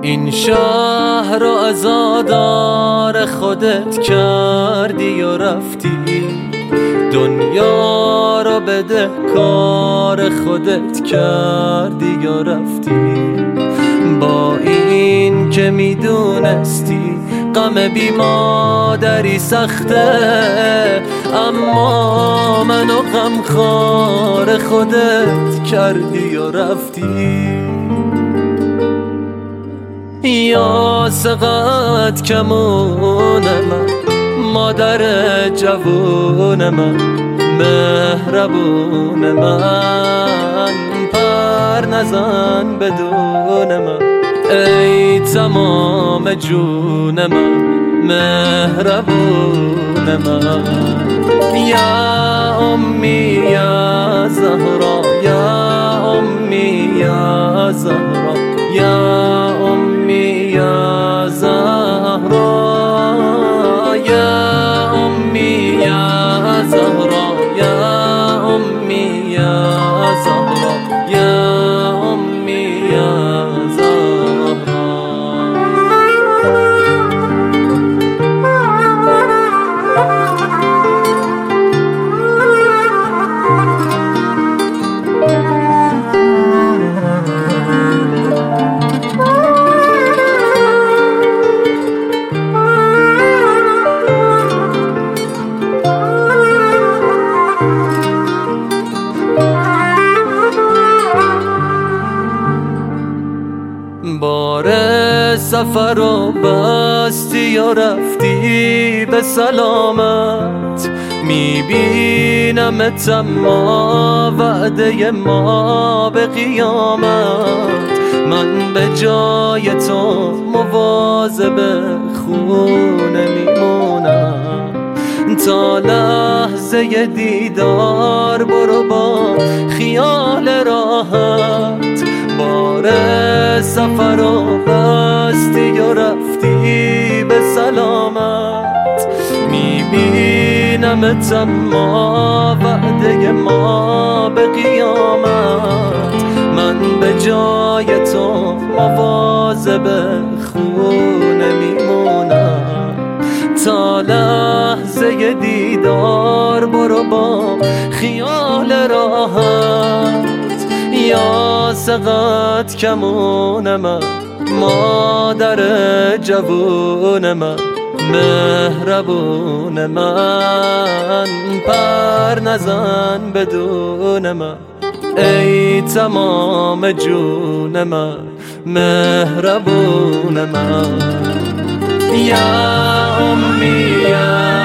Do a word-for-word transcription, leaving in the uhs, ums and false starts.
این شهر رو عزادار خودت کردی و رفتی، دنیا رو بده کار خودت کردی و رفتی. با این که میدونستی غم بی مادری سخته، اما منو غمخوار خودت کردی و رفتی. یا سقط کمون من، مادر جوون من، مهربون من، پر نزن بدون من، ای تمام جون من، مهربون من. یا امی یا زهرا، یا امی یا زهرا، یا امی یا زهرا، یا امی یا زهرا، یا امی یا زهرا، یا امی یا زهرا. بار سفر و بستی و رفتی به سلامت، میبینم تما وعده ما به قیامت. من به جای تو مواظب خونه میمونم، تا لحظه دیدار برو با خیال راحت. بار سفر و بستی و رفتی به سلامت، میبینم تما وعده ما به قیامت. من به جای تو مواظب خونه میمونم، تا لحظه دیدار برو با خیال راحت. یا سقط کمون من، مادر جوون من، مهربون من، پر نزن بدون من، ای تمام جون من، مهربون من. یا امی یا